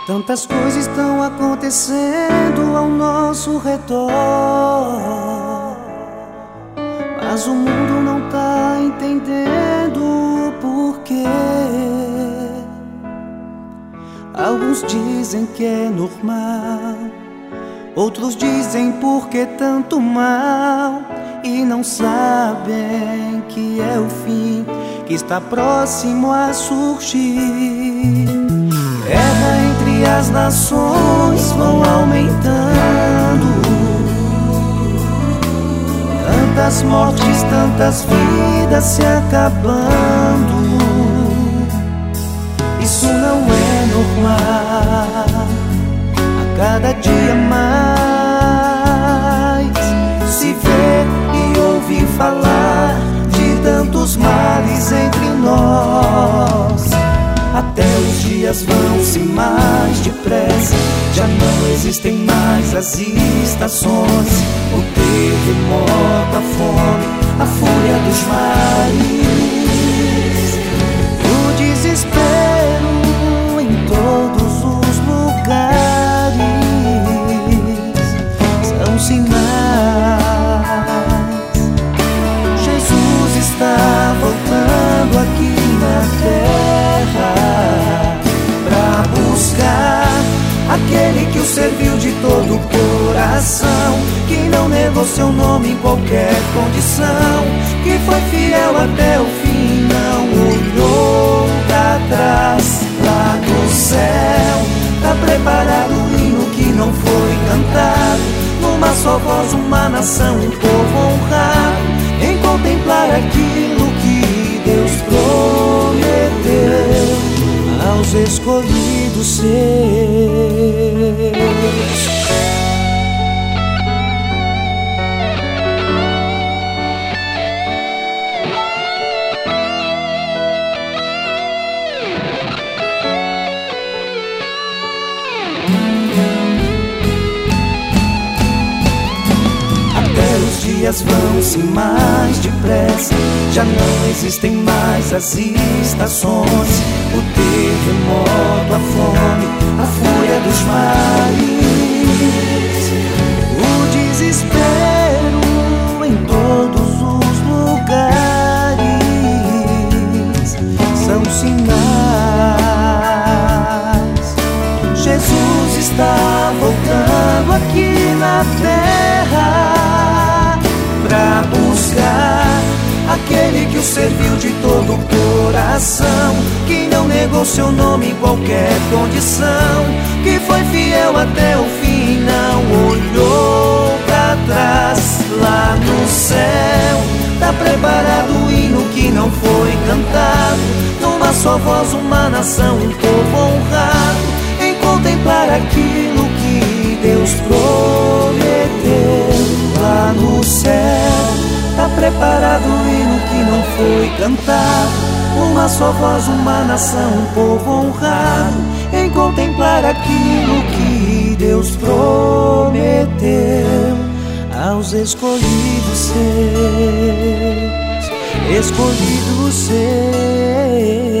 Tantas coisas estão acontecendo ao nosso redor, mas o mundo não tá entendendo o porquê. Alguns dizem que é normal, outros dizem por que tanto mal, e não sabem que é o fim que está próximo a surgir. Guerra entre as nações vão aumentando, tantas mortes, tantas vidas se acabando. Isso não é normal. A cada dia mais se vê e ouve falar de tantos males entre nós. Até os dias vão-se mais depressa, já não existem mais as estações, o terremoto, a fome, a fúria dos mares, o desespero em todos os lugares. São sinais. Jesus está voltando aqui na terra pra buscar aquele que o serviu de todo o coração, que não negou seu nome em qualquer condição, que foi fiel até o fim, não olhou pra trás. Lá no céu tá preparado o hino que não foi cantado, numa só voz uma nação, um povo honrado, em contemplar aquilo que Deus prometeu aos escolhidos seus. Dias vão-se mais depressa, já não existem mais as estações, o terremoto, a fome, a fúria dos mares, o desespero em todos os lugares. São sinais. Jesus está voltando aqui na terra pra buscar aquele que o serviu de todo o coração, que não negou seu nome em qualquer condição, que foi fiel até o fim, não olhou pra trás. Lá no céu tá preparado o hino que não foi cantado, numa só voz uma nação, um povo honrado, em contemplar aquilo que Deus prometeu. Lá no céu tá preparado o hino que não foi cantado, uma só voz, uma nação, um povo honrado, em contemplar aquilo que Deus prometeu aos escolhidos seus, escolhidos seus.